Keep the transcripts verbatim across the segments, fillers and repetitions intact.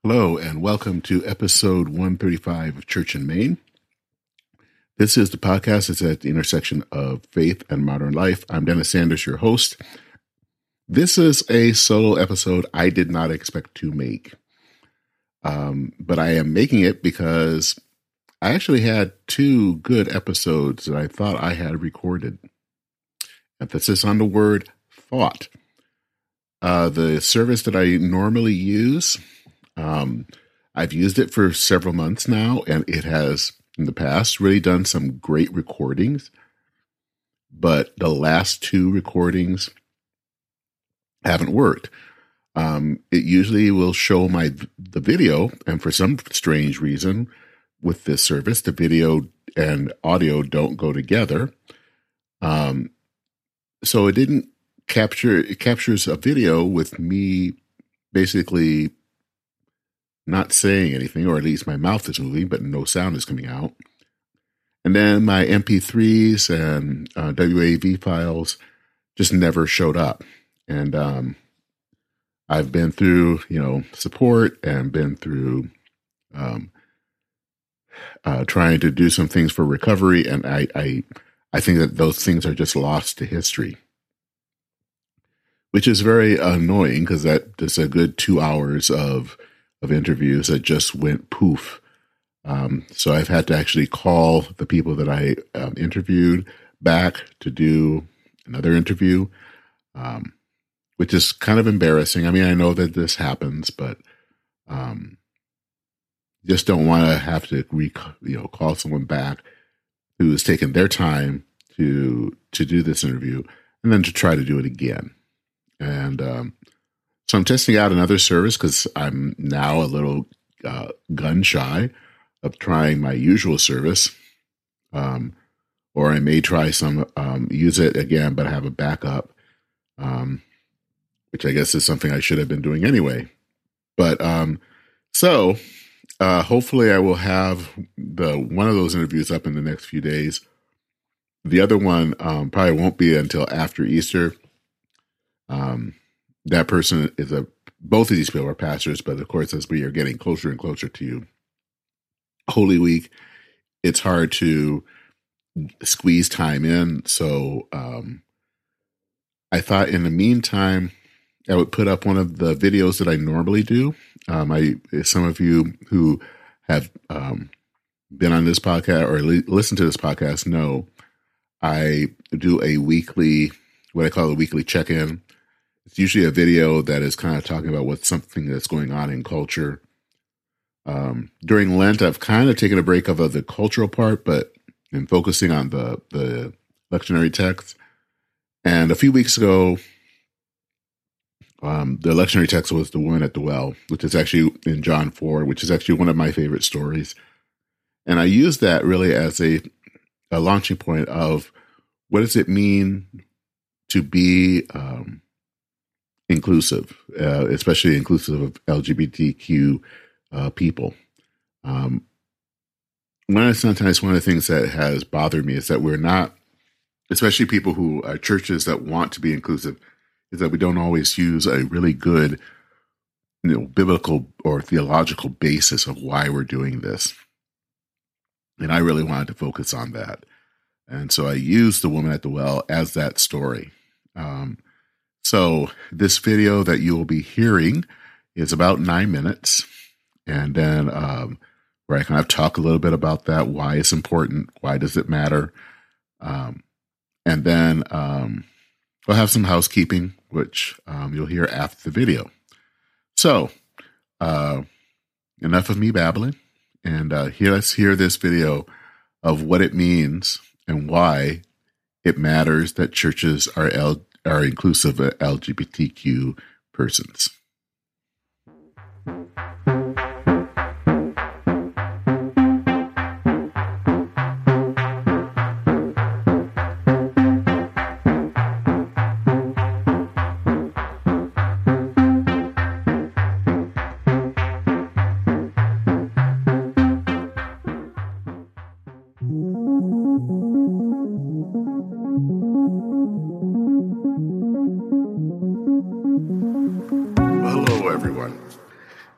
Hello, and welcome to episode one thirty-five of Church in Maine. This is the podcast that's at the intersection of faith and modern life. I'm Dennis Sanders, your host. This is a solo episode I did not expect to make, um, but I am making it because I actually had two good episodes that I thought I had recorded. Emphasis on the word thought. Uh, the service that I normally use, Um, I've used it for several months now, and it has, in the past, really done some great recordings. But the last two recordings haven't worked. Um, it usually will show my the video, and for some strange reason, with this service, the video and audio don't go together. Um, so it didn't capture. It captures a video with me basically not saying anything, or at least my mouth is moving, but no sound is coming out. And then my M P threes and uh, W A V files just never showed up. And um, I've been through, you know, support and been through um, uh, trying to do some things for recovery. And I, I, I think that those things are just lost to history, which is very annoying because that is a good two hours of of interviews that just went poof. Um, so I've had to actually call the people that I um, interviewed back to do another interview, um, which is kind of embarrassing. I mean, I know that this happens, but um, just don't want to have to re- you know, call someone back who has taken their time to to do this interview and then to try to do it again. And um, So I'm testing out another service because I'm now a little uh, gun shy of trying my usual service. Um, or I may try some, um, use it again, but have a backup, um, which I guess is something I should have been doing anyway. But um, so uh, hopefully I will have the one of those interviews up in the next few days. The other one um, probably won't be until after Easter. Um, That person is a, both of these people are pastors, but of course, as we are getting closer and closer to Holy Week, it's hard to squeeze time in. So um, I thought in the meantime, I would put up one of the videos that I normally do. Um, I, some of you who have um, been on this podcast or li- listen to this podcast know I do a weekly, what I call a weekly check-in. It's usually a video that is kind of talking about what's something that's going on in culture. Um, during Lent, I've kind of taken a break of the cultural part, but in focusing on the, the lectionary text. And a few weeks ago, um, the lectionary text was the woman at the well, which is actually in John four, which is actually one of my favorite stories. And I used that really as a, a launching point of what does it mean to be um, inclusive, uh, especially inclusive of L G B T Q uh, people. Um, one of sometimes one of the things that has bothered me is that we're not, especially people who are churches that want to be inclusive, is that we don't always use a really good, you know, biblical or theological basis of why we're doing this. And I really wanted to focus on that. And so I used the woman at the well as that story. Um, So this video that you will be hearing is about nine minutes. And then um, where I kind of talk a little bit about that, why it's important, why does it matter? Um, and then um, we'll have some housekeeping, which um, you'll hear after the video. So uh, enough of me babbling. And uh, here, let's hear this video of what it means and why it matters that churches are L- are inclusive of L G B T Q persons.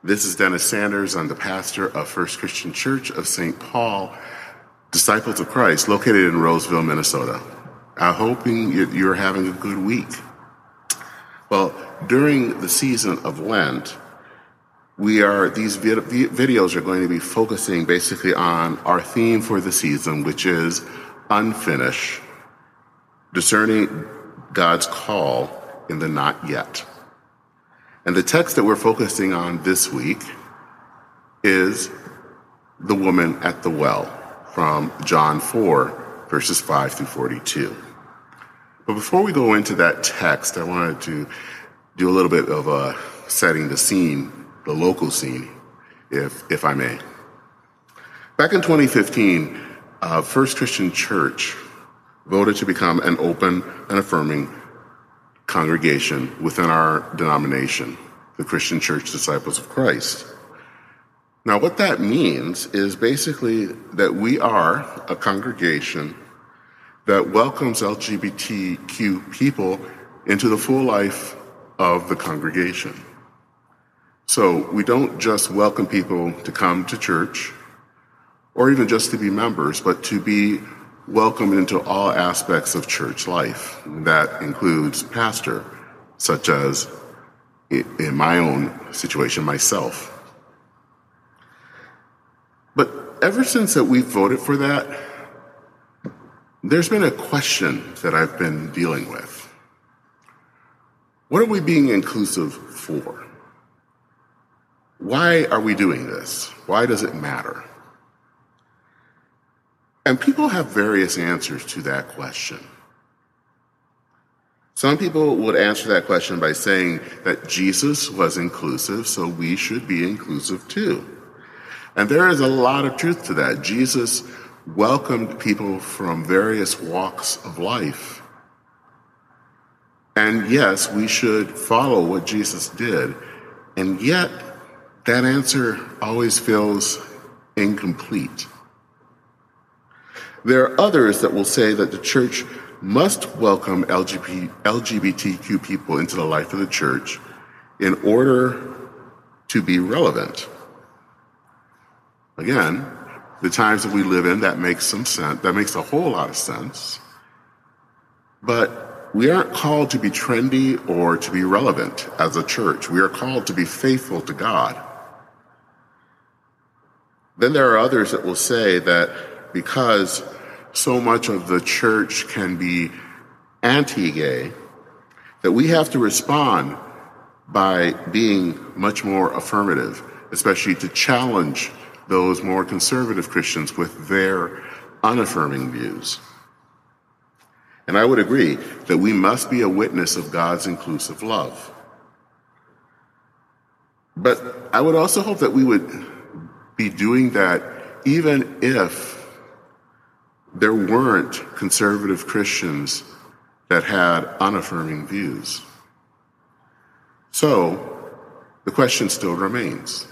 This is Dennis Sanders. I'm the pastor of First Christian Church of Saint Paul, Disciples of Christ, located in Roseville, Minnesota. I'm hoping you're having a good week. Well, during the season of Lent, we are these vid- videos are going to be focusing basically on our theme for the season, which is unfinished, discerning God's call in the not yet. And the text that we're focusing on this week is the woman at the well from John four, verses five through forty-two. But before we go into that text, I wanted to do a little bit of a setting the scene, the local scene, if if I may. Back in twenty fifteen, uh, First Christian Church voted to become an open and affirming congregation within our denomination, the Christian Church Disciples of Christ. Now, what that means is basically that we are a congregation that welcomes L G B T Q people into the full life of the congregation. So we don't just welcome people to come to church or even just to be members, but to be welcomed into all aspects of church life. That includes pastor, such as in my own situation, myself. But ever since that we voted for that, there's been a question that I've been dealing with. What are we being inclusive for? Why are we doing this? Why does it matter? And people have various answers to that question. Some people would answer that question by saying that Jesus was inclusive, so we should be inclusive too. And there is a lot of truth to that. Jesus welcomed people from various walks of life. And yes, we should follow what Jesus did. And yet, that answer always feels incomplete. There are others that will say that the church must welcome L G B T Q people into the life of the church in order to be relevant. Again, the times that we live in, that makes some sense. That makes a whole lot of sense. But we aren't called to be trendy or to be relevant as a church. We are called to be faithful to God. Then there are others that will say that because so much of the church can be anti-gay, that we have to respond by being much more affirmative, especially to challenge those more conservative Christians with their unaffirming views. And I would agree that we must be a witness of God's inclusive love. But I would also hope that we would be doing that even if there weren't conservative Christians that had unaffirming views. So the question still remains.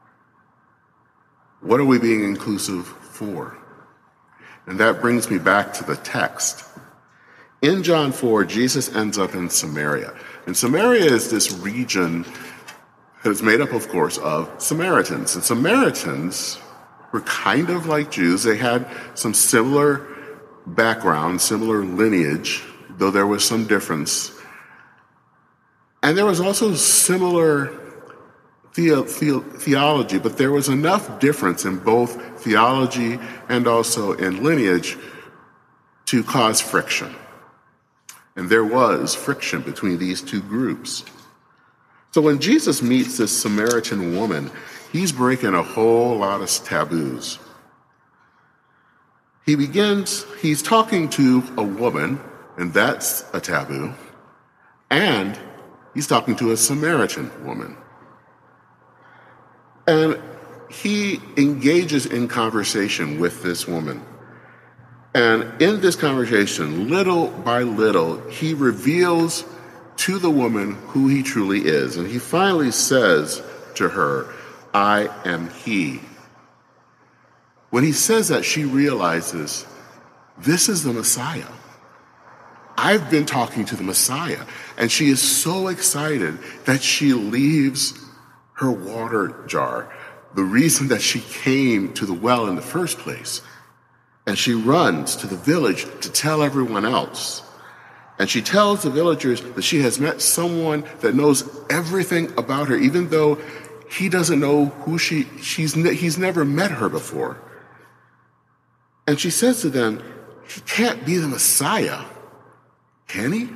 What are we being inclusive for? And that brings me back to the text. In John four, Jesus ends up in Samaria. And Samaria is this region that's made up, of course, of Samaritans. And Samaritans were kind of like Jews. They had some similar background, similar lineage, though there was some difference. And there was also similar The, the, theology, but there was enough difference in both theology and also in lineage to cause friction. And there was friction between these two groups. So when Jesus meets this Samaritan woman, he's breaking a whole lot of taboos. He begins, he's talking to a woman, and that's a taboo, and he's talking to a Samaritan woman. And he engages in conversation with this woman. And in this conversation, little by little, he reveals to the woman who he truly is. And he finally says to her, I am he. When he says that, she realizes, this is the Messiah. I've been talking to the Messiah. And she is so excited that she leaves her water jar, the reason that she came to the well in the first place. And she runs to the village to tell everyone else. And she tells the villagers that she has met someone that knows everything about her, even though he doesn't know who she, she's, he's never met her before. And she says to them, he can't be the Messiah, can he?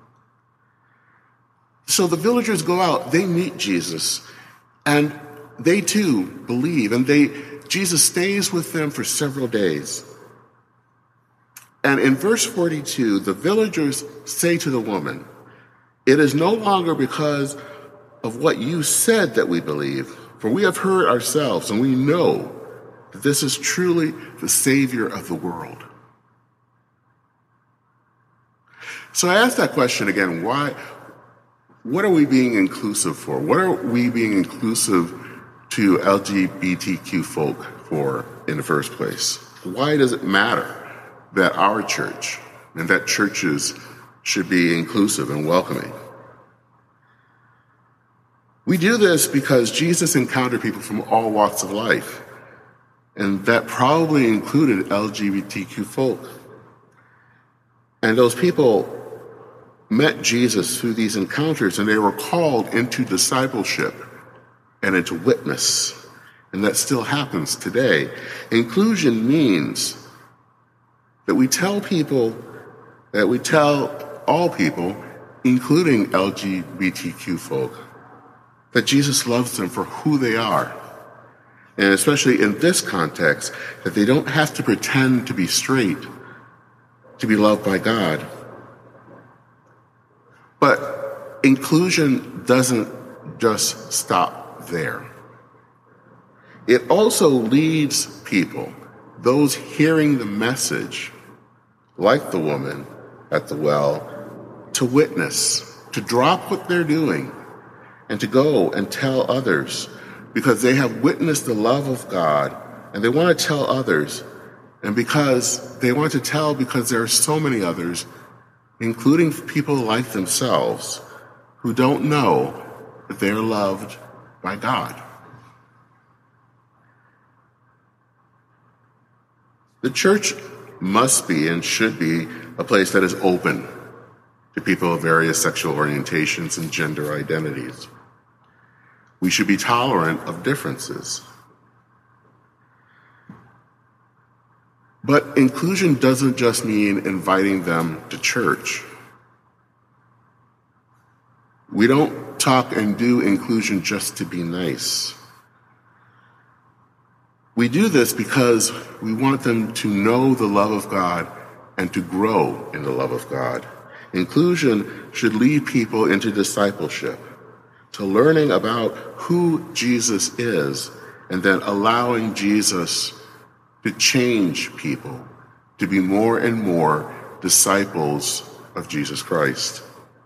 So the villagers go out, they meet Jesus, and they too believe, and they Jesus stays with them for several days. And in verse forty-two, the villagers say to the woman, "It is no longer because of what you said that we believe, for we have heard ourselves, and we know that this is truly the Savior of the world." So I ask that question again, why? What are we being inclusive for? What are we being inclusive to L G B T Q folk for in the first place? Why does it matter that our church and that churches should be inclusive and welcoming? We do this because Jesus encountered people from all walks of life, and that probably included L G B T Q folk. And those people met Jesus through these encounters, and they were called into discipleship and into witness. And that still happens today. Inclusion means that we tell people, that we tell all people, including L G B T Q folk, that Jesus loves them for who they are. And especially in this context, that they don't have to pretend to be straight to be loved by God. But inclusion doesn't just stop there. It also leads people, those hearing the message, like the woman at the well, to witness, to drop what they're doing, and to go and tell others, because they have witnessed the love of God, and they want to tell others, and because they want to tell because there are so many others, including people like themselves, who don't know that they're loved by God. The church must be and should be a place that is open to people of various sexual orientations and gender identities. We should be tolerant of differences. But inclusion doesn't just mean inviting them to church. We don't talk and do inclusion just to be nice. We do this because we want them to know the love of God and to grow in the love of God. Inclusion should lead people into discipleship, to learning about who Jesus is, and then allowing Jesus to change people, to be more and more disciples of Jesus Christ.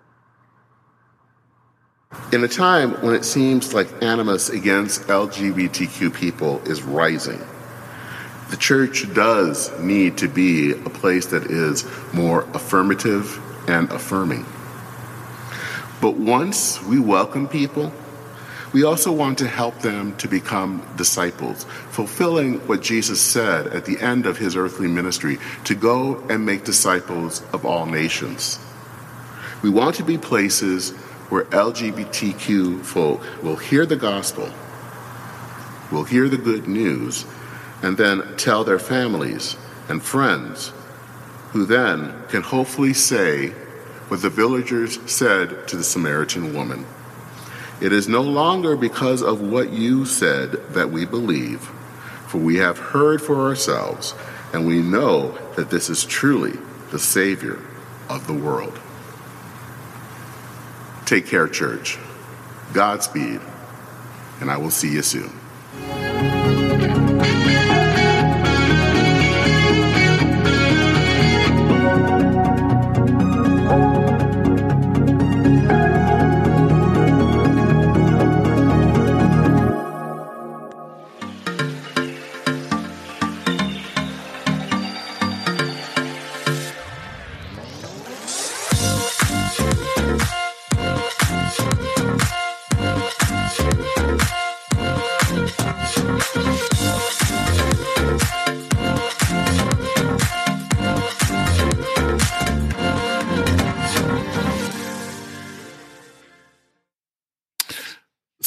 In a time when it seems like animus against L G B T Q people is rising, the church does need to be a place that is more affirmative and affirming. But once we welcome people, we also want to help them to become disciples, fulfilling what Jesus said at the end of his earthly ministry, to go and make disciples of all nations. We want to be places where L G B T Q folk will hear the gospel, will hear the good news, and then tell their families and friends, who then can hopefully say what the villagers said to the Samaritan woman. It is no longer because of what you said that we believe, for we have heard for ourselves, and we know that this is truly the Savior of the world. Take care, church. Godspeed, and I will see you soon. We'll be right back.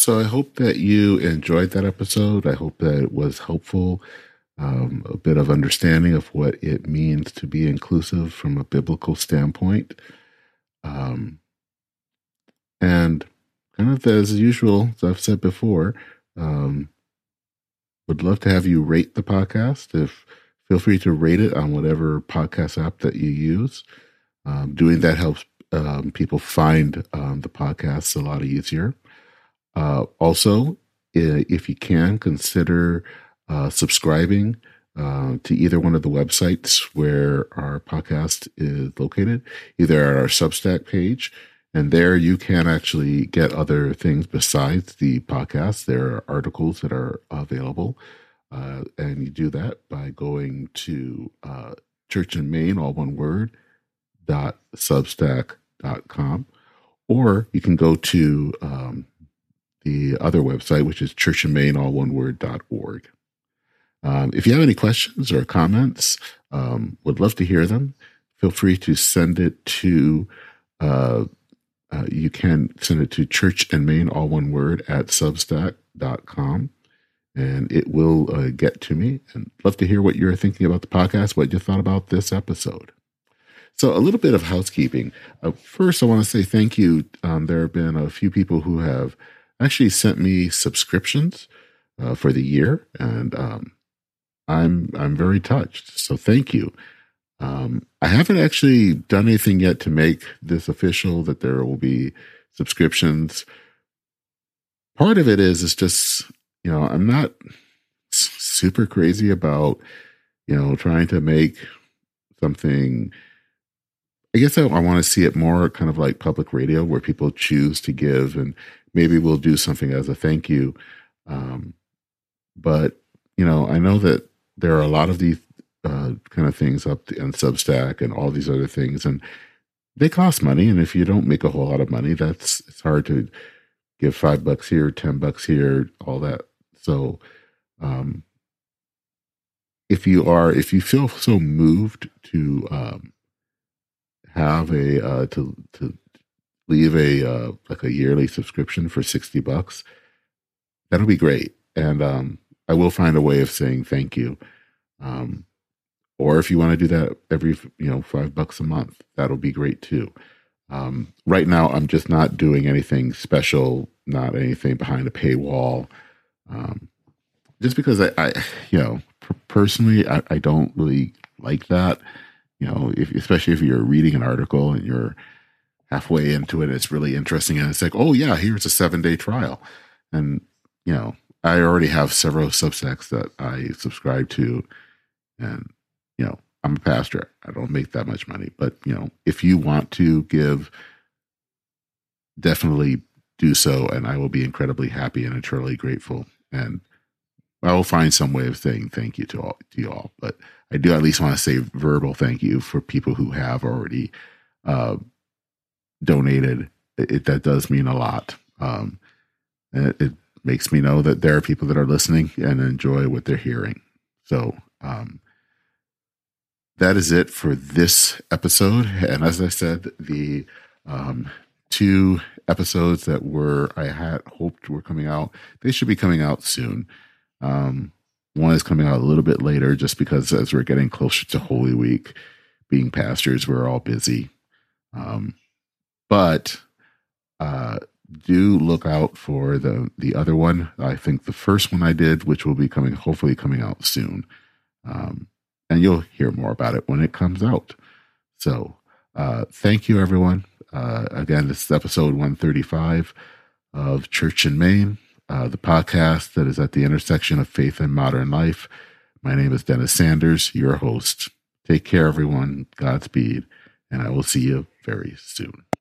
so I hope that you enjoyed that episode. I hope that it was helpful, um, a bit of understanding of what it means to be inclusive from a biblical standpoint. Um, and kind of as usual, as I've said before, um, would love to have you rate the podcast. If feel free to rate it on whatever podcast app that you use. Um, doing that helps um, people find um, the podcast a lot easier. Uh, also, if you can, consider uh, subscribing uh, to either one of the websites where our podcast is located, either at our Substack page, and there you can actually get other things besides the podcast. There are articles that are available, uh, and you do that by going to uh, Church in Maine, all one word, dot substack dot com, or you can go to um, the other website, which is church in maine, all one word, dot org. Um, if you have any questions or comments, um, would love to hear them. Feel free to send it to, uh, uh, you can send it to Church in Maine, all one word, at substack dot com, and it will uh, get to me. And love to hear what you're thinking about the podcast, what you thought about this episode. So a little bit of housekeeping. Uh, first, I want to say thank you. Um, there have been a few people who have actually sent me subscriptions uh, for the year, and um, I'm I'm very touched. So thank you. Um, I haven't actually done anything yet to make this official that there will be subscriptions. Part of it is is just, you know, I'm not super crazy about, you know, trying to make something. I guess I, I want to see it more kind of like public radio, where people choose to give, and maybe we'll do something as a thank you. Um, but, you know, I know that there are a lot of these uh, kind of things up in Substack and all these other things, and they cost money. And if you don't make a whole lot of money, that's, it's hard to give five bucks here, ten bucks here, all that. So um, if you are, if you feel so moved to um, have a, uh, to, to, leave a uh, like a yearly subscription for sixty bucks, that'll be great. And um, I will find a way of saying thank you. Um, or if you want to do that every, you know, five bucks a month, that'll be great too. Um, right now, I'm just not doing anything special, not anything behind a paywall. Um, just because I, I you know, p- personally, I, I don't really like that. You know, if, especially if you're reading an article and you're halfway into it, it's really interesting, and it's like, oh yeah, here's a seven day trial. And, you know, I already have several Substacks that I subscribe to, and, you know, I'm a pastor. I don't make that much money, but, you know, if you want to give, definitely do so, and I will be incredibly happy and eternally grateful. And I will find some way of saying thank you to all, to you all. But I do at least want to say verbal thank you for people who have already uh, donated. It, it that does mean a lot. Um, and it, it makes me know that there are people that are listening and enjoy what they're hearing. So um, that is it for this episode. And as I said, the um, two episodes that were I had hoped were coming out, they should be coming out soon. Um, one is coming out a little bit later, just because as we're getting closer to Holy Week, being pastors, we're all busy. Um, But uh, do look out for the the other one. I think the first one I did, which will be coming, hopefully coming out soon. Um, and you'll hear more about it when it comes out. So uh, thank you, everyone. Uh, again, this is episode one thirty-five of Church in Maine, uh, the podcast that is at the intersection of faith and modern life. My name is Dennis Sanders, your host. Take care, everyone. Godspeed. And I will see you very soon.